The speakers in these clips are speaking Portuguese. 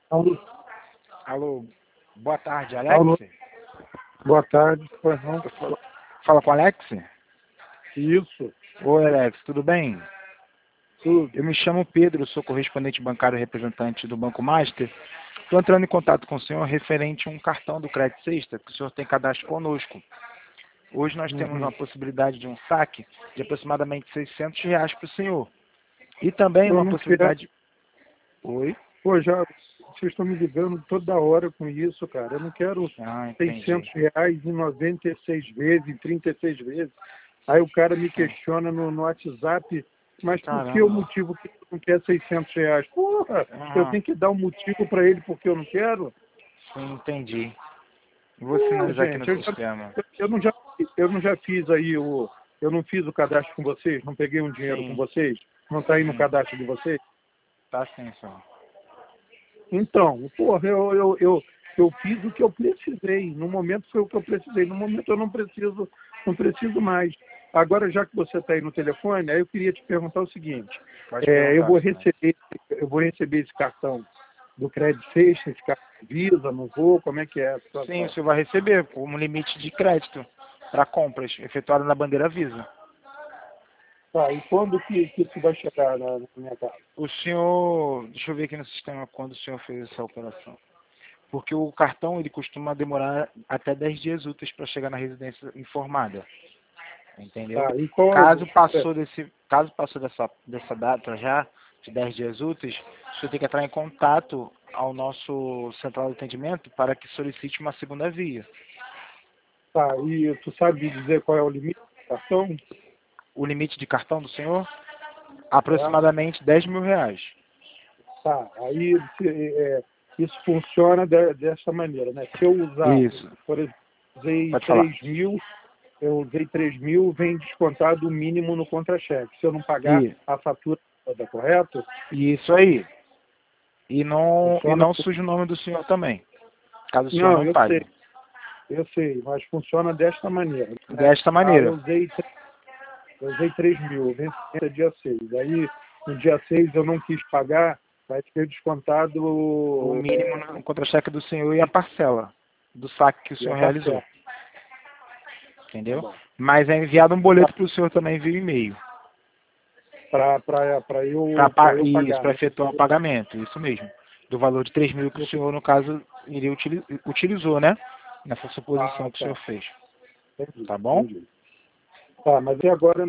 Alô, Alô, boa tarde, Alex? alô, boa tarde, pois não? Fala com o Alex? Isso, Oi, Alex, tudo bem? tudo. Eu me chamo Pedro, sou correspondente bancário representante do Banco Master. Estou entrando em contato com o senhor referente a um cartão do Crédito Sexta que o senhor tem cadastro conosco. Hoje nós temos Uhum. uma possibilidade de um saque de aproximadamente R$ 600 para o senhor. E também Eu uma não quero, possibilidade... Oi? pô, já, vocês estão me ligando toda hora com isso, cara. Eu não quero Ah, entendi. R$ 600 em 96 vezes, em 36 vezes. Aí o cara me Sim. questiona no WhatsApp, mas por que o Caramba. motivo que tu não quer R$ 600? Porra, eu Ah, tenho que dar um motivo para ele porque eu não quero? sim, entendi. Vou Pô, sinalizar aqui no gente, sistema. eu não já fiz aí eu não fiz o cadastro com vocês, não peguei um dinheiro com Sim, vocês, não está aí no sim. cadastro de vocês. Tá sim, senhor. Então, porra, eu fiz o que eu precisei. No momento foi o que eu precisei. No momento eu não preciso mais. Agora, já que você está aí no telefone, aí eu queria te perguntar o seguinte: Pode perguntar, senhor Alex. eu vou receber esse cartão do Crédito Sexta, esse cartão Visa, não vou? Como é que é a Sim, o situação? senhor vai receber como limite de crédito para compras efetuadas na bandeira Visa. Tá, e quando que isso vai chegar na minha casa? O senhor, deixa eu ver aqui no sistema quando o senhor fez essa operação. Porque o cartão ele costuma demorar até 10 dias úteis para chegar na residência informada, entendeu? Tá, e qual é Caso passou dessa data já de 10 dias úteis, o senhor tem que entrar em contato ao nosso central de atendimento para que solicite uma segunda via. Tá, e tu sabe dizer qual é o limite do cartão? O limite de cartão do senhor? É, Aproximadamente R$ 10.000. tá, aí isso funciona dessa maneira, né? Se eu usar, Isso, por exemplo, usei pode falar. 3.000, eu usei 3.000, vem descontado o mínimo no contra-cheque. Se eu não pagar E, a fatura toda, correto? isso aí. E Funciona. não suje o nome do senhor também, caso o senhor Não, não pague. eu sei, mas funciona desta maneira, né? Desta Ah, maneira, eu usei 3.000, vencimento é dia 6. Aí, no dia 6 eu não quis pagar, vai ter descontado o mínimo no contra-cheque do senhor e a parcela do saque que o e a senhor realizou. parcela. Tá Entendeu? bom. Mas é enviado um boleto para o senhor também via e-mail. Para eu Isso, pagar, para né? efetuar o pagamento, isso mesmo. Do valor de 3.000 que o senhor, no caso, utilizou, né? Nessa Ah, suposição que o senhor tá. fez. Entendi, Tá bom? entendi. Tá, mas e agora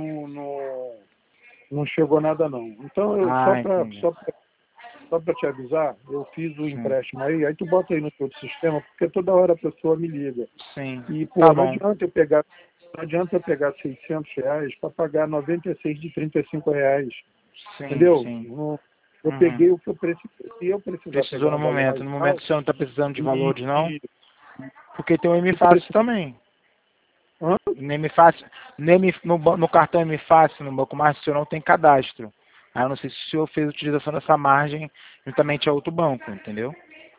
não chegou nada não. Então, Ah, entendi. só para te avisar, eu fiz o Sim. empréstimo aí tu bota aí no teu sistema, porque toda hora a pessoa me liga. Sim. E, Tá pô, bom. não adianta eu pegar R$ 600 para pagar 96 de R$ 35. Sim, Entendeu? sim. Eu Uhum. peguei o que eu precisei. Se eu precisar Precisou pegar no um valor momento. mais No momento o alto, senhor não está precisando de e, valores, não? e Porque tem o se eu M-Fácil precisar. também. Hã? No M-Fácil, no cartão M-Fácil, no Banco Master, o senhor não tem cadastro. Aí eu não sei se o senhor fez utilização dessa margem juntamente a outro banco, entendeu?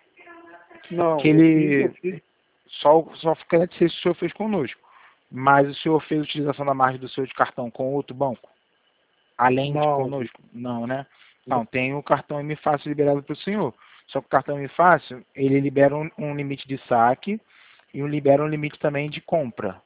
Que Não, eu ele fiz. só quer dizer se o senhor fez conosco. Mas o senhor fez utilização da margem do seu de cartão com outro banco? Além de Não, conosco? Não, né? não, Não, tem o cartão M-Fácil liberado para o senhor. Só que o cartão M-Fácil, ele libera um limite de saque e libera um limite também de compra.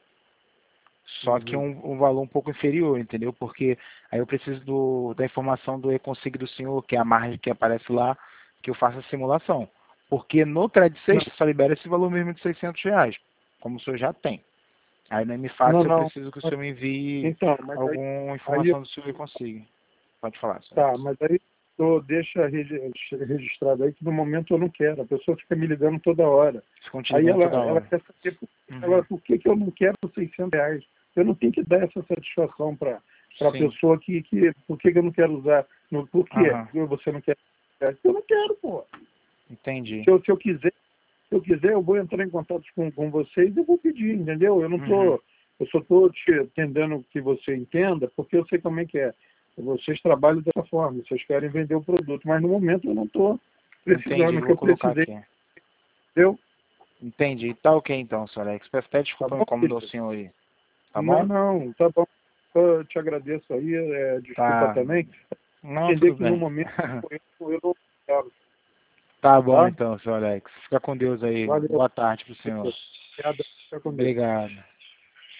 Só que uhum. um valor um pouco inferior, entendeu? Porque aí eu preciso da informação do e-consig do senhor, que é a margem que aparece lá, que eu faça a simulação. Porque no Credit Não, Sexta só libera esse valor mesmo de R$ 600, como o senhor já tem. Aí no não, M-Fácil eu não. preciso que o senhor me envie Então, mas alguma aí informação do seu e-consig. Pode falar, senhor tá, Alex. mas aí deixa registrado aí que no momento eu não quero. A pessoa fica me ligando toda hora. Ficam te Aí ligando toda ela hora. quer saber Uhum. por que eu não quero R$ 600. Eu não tenho que dar essa satisfação para a Sim. pessoa por que eu não quero usar. Por quê? Aham. Você não quer? Eu não quero, pô. Entendi. Se eu quiser, eu vou entrar em contato com vocês e eu vou pedir, entendeu? Uhum. Eu só estou te entendendo que você entenda, porque eu sei como é que é. Vocês trabalham dessa forma, vocês querem vender o produto, mas no momento eu não estou Entendi. precisando, o que Vou eu colocar precisei, aqui. entendeu? Entendi. Tá ok então, senhor Alex. Peço até Tá desculpa bom, incomodar o filho? senhor aí. Tá Não, bom? não, tá bom. Eu te agradeço aí, desculpa Tá. também. Não, Entender tudo que no bem. momento eu não quero. Tá bom Tá? então, seu Alex. Fica com Deus aí. Valeu. Boa tarde pro senhor. Obrigado. Fica com Deus. Obrigado.